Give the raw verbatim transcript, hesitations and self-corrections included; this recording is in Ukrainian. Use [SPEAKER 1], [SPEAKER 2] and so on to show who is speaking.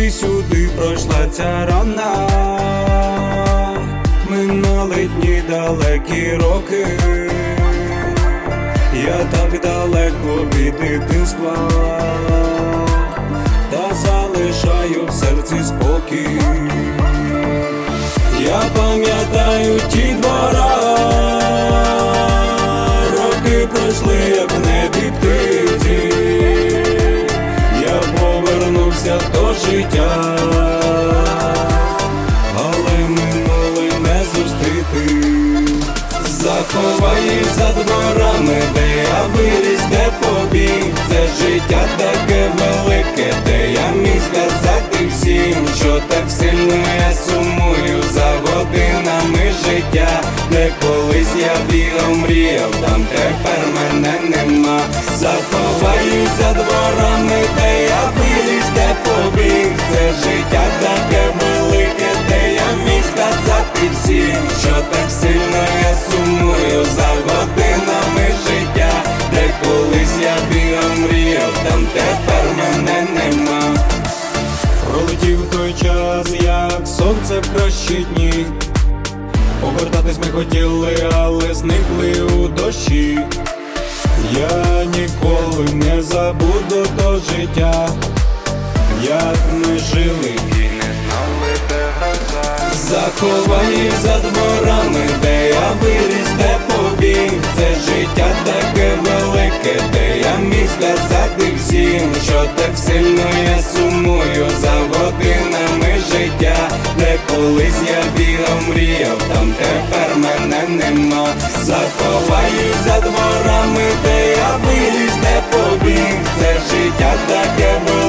[SPEAKER 1] туди-сюди пройшла ця рана. Минали дні, далекі роки, я так далеко від дитинства, та залишаю в серці спокій. Я пам'ятаю ті двора, роки пройшли, як в небі птиці. Я повернувся до життя, але минуле не зустріти. Заховай за дворами, де я виріс, де побіг. Це життя таке велике, де я міг сказати всім, що так сильно я сумую за годинами життя, де колись я бігав, мріяв, там тепер мене нема. Заховай за дворами, де я виріс, де побіг. Це життя таке велике, де я міг сказати всім, що так сильно я сумую за годинами життя, де колись я бігав, мріяв, там тепер мене нема. Пролетів той час, як сонце в кращі дні. Повертатись ми хотіли, але зникли у дощі. Я ніколи не забуду то життя, як ми жили і не знали, де гроза. Заховай за дворами, де я виріс, де побіг. Це життя таке велике, де я міг сказати всім, що так сильно я сумую за годинами життя, де колись я бігав, мріяв, там тепер мене нема. Заховай за дворами, де я виріс, де побіг. Це життя таке велике,